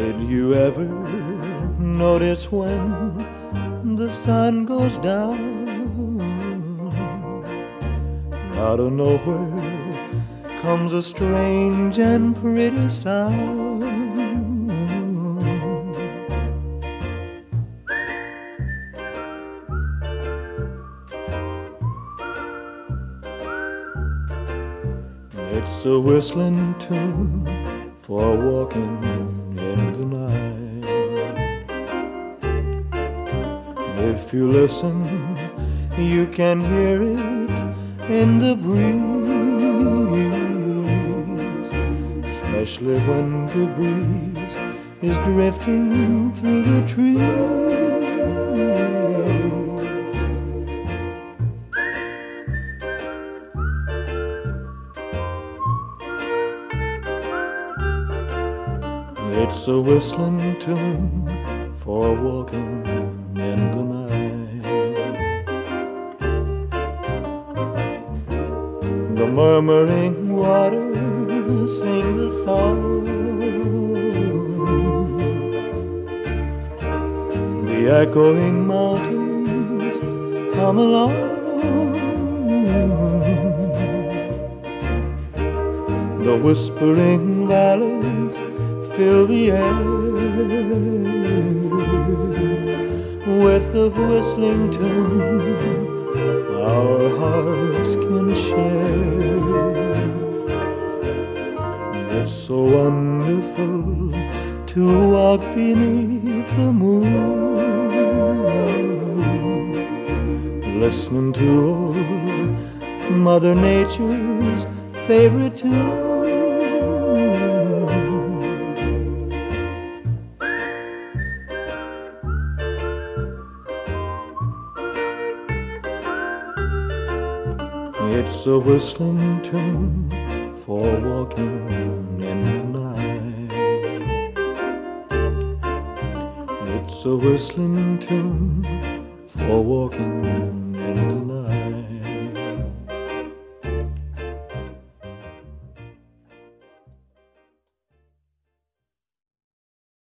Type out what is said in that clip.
Did you ever notice when the sun goes down? Out of nowhere comes a strange and pretty sound. It's a whistling tune for walking in the night. If you listen, you can hear it in the breeze, especially when the breeze is drifting through the trees. It's a whistling tune for walking in the night. The murmuring waters sing the song, the echoing mountains come along, the whispering valleys fill the air with the whistling tune our hearts can share. It's so wonderful to walk beneath the moon, listening to old Mother Nature's favorite tune. It's a whistling tune for walking in the night. It's a whistling tune for walking in the night.